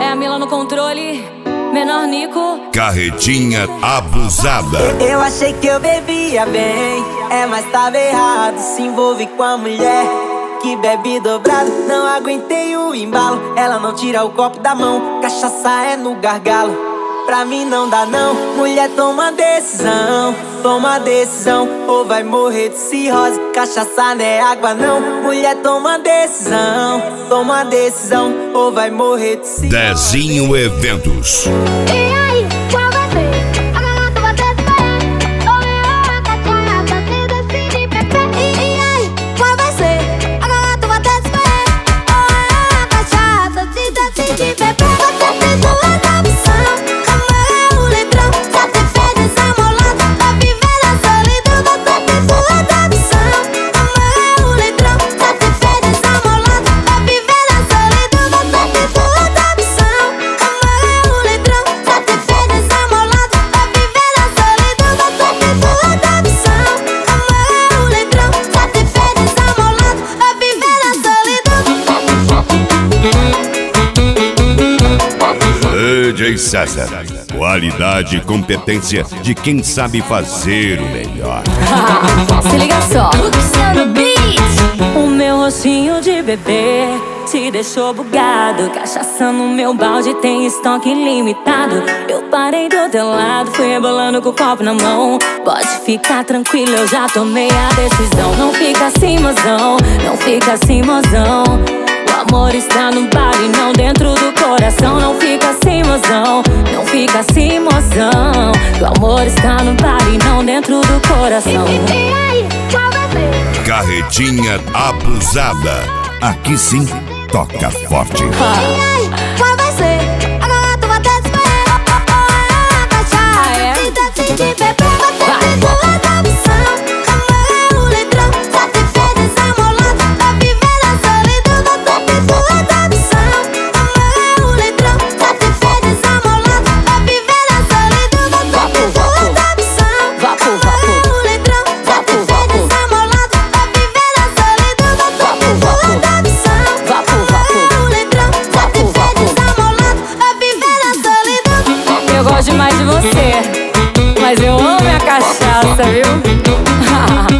a Mila no controle, menor Nico. Carretinha abusada. Eu achei que eu bebia bem, mas tava errado. Se envolve com a mulher que bebe dobrado. Não aguentei o embalo, ela não tira o copo da mão. Cachaça é no gargalo, pra mim não dá não. Mulher, toma decisão, ou vai morrer de cirrose. Cachaça não é água não. Mulher, toma decisão, ou vai morrer de cirrose. Dezinho Eventos. DJ César, qualidade e competência de quem sabe fazer o melhor. Se liga só, Luciano Beat. O meu rostinho de bebê te deixou bugado. Cachaça no meu balde tem estoque limitado. Eu parei do teu lado, fui rebolando com o copo na mão. Pode ficar tranquilo, eu já tomei a decisão. Não fica assim, mozão, não fica assim, mozão. O amor está no bar e não dentro do coração. Não fica assim, mozão, não fica assim, mozão. O amor está no bar e não dentro do coração. Carretinha abusada. Aqui sim, toca forte. Qual vai ser? Agora tu vai ter que Eu gosto demais de você, mas eu amo a cachaça, viu?